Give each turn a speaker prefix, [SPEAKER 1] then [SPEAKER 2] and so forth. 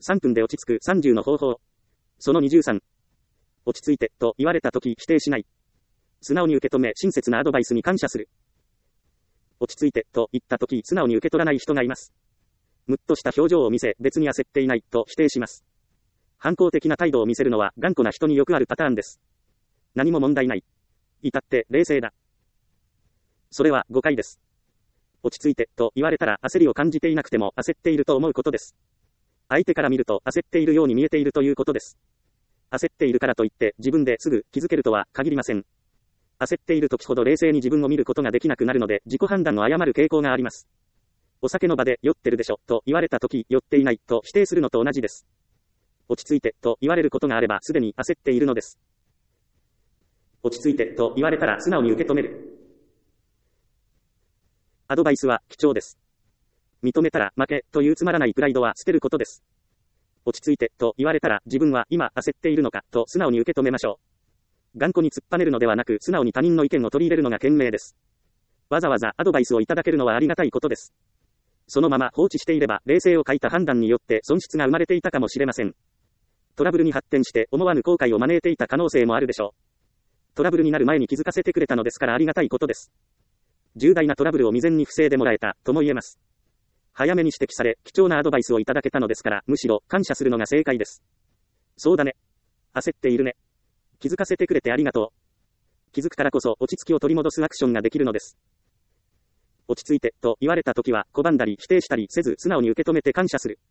[SPEAKER 1] 3分で落ち着く30の方法。その23。落ち着いて、と言われたとき否定しない。素直に受け止め親切なアドバイスに感謝する。落ち着いて、と言ったとき素直に受け取らない人がいます。むっとした表情を見せ、別に焦っていない、と否定します。反抗的な態度を見せるのは頑固な人によくあるパターンです。何も問題ない。至って冷静だ。それは誤解です。落ち着いて、と言われたら焦りを感じていなくても焦っていると思うことです。相手から見ると焦っているように見えているということです。焦っているからといって自分ですぐ気づけるとは限りません。焦っている時ほど冷静に自分を見ることができなくなるので自己判断を誤る傾向があります。お酒の場で酔ってるでしょ、と言われた時酔っていない、と否定するのと同じです。落ち着いて、と言われることがあればすでに焦っているのです。落ち着いて、と言われたら素直に受け止める。アドバイスは貴重です。認めたら負けというつまらないプライドは捨てることです。落ち着いて、と言われたら自分は今焦っているのか、と素直に受け止めましょう。頑固に突っぱねるのではなく素直に他人の意見を取り入れるのが賢明です。わざわざアドバイスをいただけるのはありがたいことです。そのまま放置していれば冷静を欠いた判断によって損失が生まれていたかもしれません。トラブルに発展して思わぬ後悔を招いていた可能性もあるでしょう。トラブルになる前に気づかせてくれたのですからありがたいことです。重大なトラブルを未然に防いでもらえたとも言えます。早めに指摘され貴重なアドバイスをいただけたのですからむしろ感謝するのが正解です。そうだね。焦っているね。気づかせてくれてありがとう。気づくからこそ落ち着きを取り戻すアクションができるのです。落ち着いて、と言われたときは拒んだり否定したりせず素直に受け止めて感謝する。